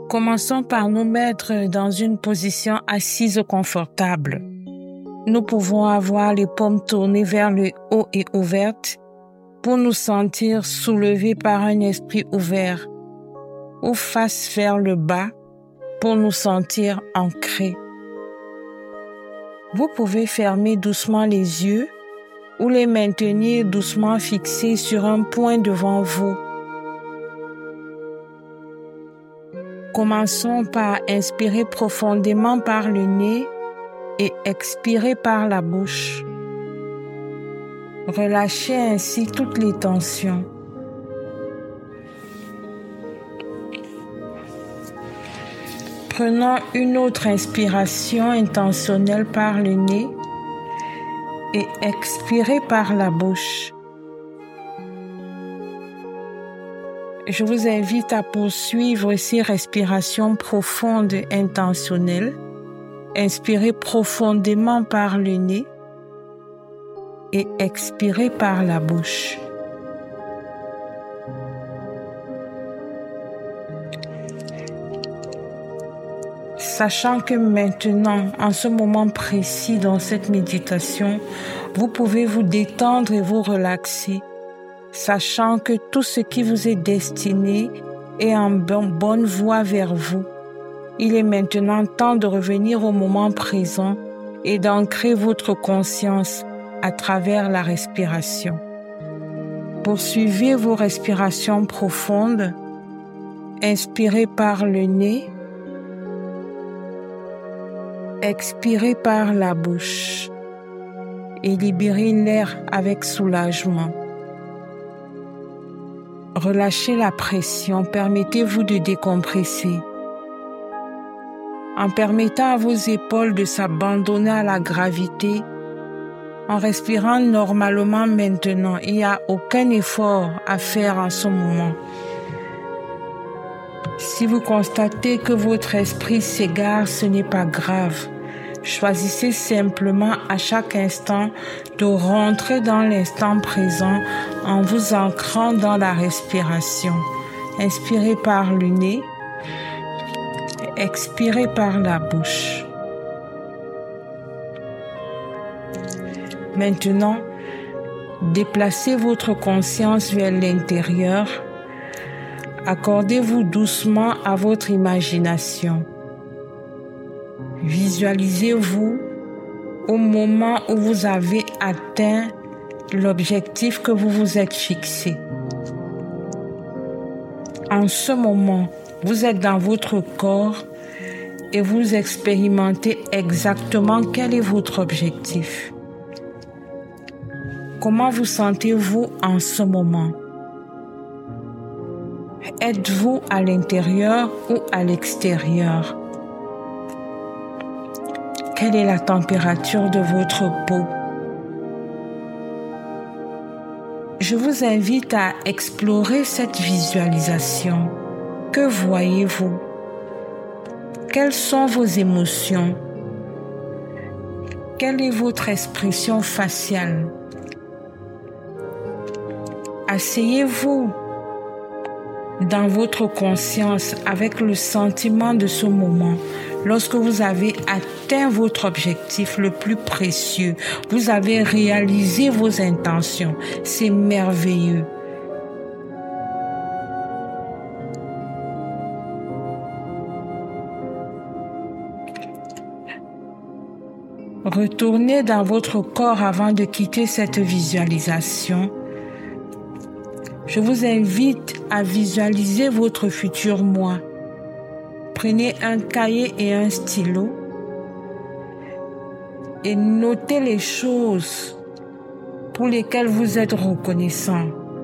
Commençons par nous mettre dans une position assise confortable. Nous pouvons avoir les paumes tournées vers le haut et ouvertes pour nous sentir soulevés par un esprit ouvert, ou face vers le bas pour nous sentir ancrés. Vous pouvez fermer doucement les yeux ou les maintenir doucement fixés sur un point devant vous. Commençons par inspirer profondément par le nez et expirer par la bouche. Relâchez ainsi toutes les tensions. Prenons une autre inspiration intentionnelle par le nez et expirez par la bouche. Je vous invite à poursuivre ces respirations profondes et intentionnelles. Inspirez profondément par le nez et expirez par la bouche. Sachant que maintenant, en ce moment précis dans cette méditation, vous pouvez vous détendre et vous relaxer, sachant que tout ce qui vous est destiné est en bonne voie vers vous. Il est maintenant temps de revenir au moment présent et d'ancrer votre conscience à travers la respiration. Poursuivez vos respirations profondes. Inspirez par le nez. Expirez par la bouche et libérez l'air avec soulagement. Relâchez la pression, permettez-vous de décompresser. En permettant à vos épaules de s'abandonner à la gravité, en respirant normalement maintenant, il n'y a aucun effort à faire en ce moment. Si vous constatez que votre esprit s'égare, ce n'est pas grave. Choisissez simplement à chaque instant de rentrer dans l'instant présent en vous ancrant dans la respiration. Inspirez par le nez, expirez par la bouche. Maintenant, déplacez votre conscience vers l'intérieur. Accordez-vous doucement à votre imagination. Visualisez-vous au moment où vous avez atteint l'objectif que vous vous êtes fixé. En ce moment, vous êtes dans votre corps et vous expérimentez exactement quel est votre objectif. Comment vous sentez-vous en ce moment? Êtes-vous à l'intérieur ou à l'extérieur? Quelle est la température de votre peau? Je vous invite à explorer cette visualisation. Que voyez-vous? Quelles sont vos émotions? Quelle est votre expression faciale? Asseyez-vous dans votre conscience avec le sentiment de ce moment. Lorsque vous avez atteint votre objectif le plus précieux, vous avez réalisé vos intentions. C'est merveilleux. Retournez dans votre corps avant de quitter cette visualisation. Je vous invite à visualiser votre futur moi. Prenez un cahier et un stylo et notez les choses pour lesquelles vous êtes reconnaissant.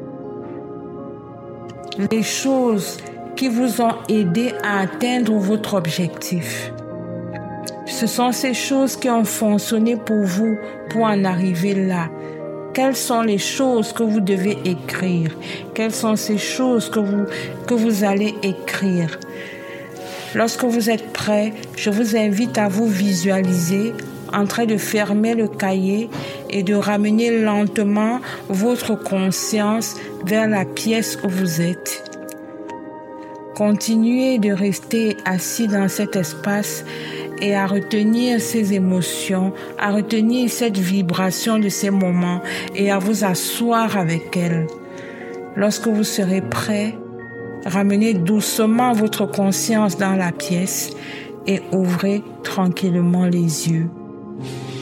Les choses qui vous ont aidé à atteindre votre objectif. Ce sont ces choses qui ont fonctionné pour vous pour en arriver là. Quelles sont les choses que vous devez écrire? Quelles sont ces choses que vous allez écrire? Lorsque vous êtes prêt, je vous invite à vous visualiser en train de fermer le cahier et de ramener lentement votre conscience vers la pièce où vous êtes. Continuez de rester assis dans cet espace et à retenir ces émotions, à retenir cette vibration de ces moments et à vous asseoir avec elles. Lorsque vous serez prêt, ramenez doucement votre conscience dans la pièce et ouvrez tranquillement les yeux.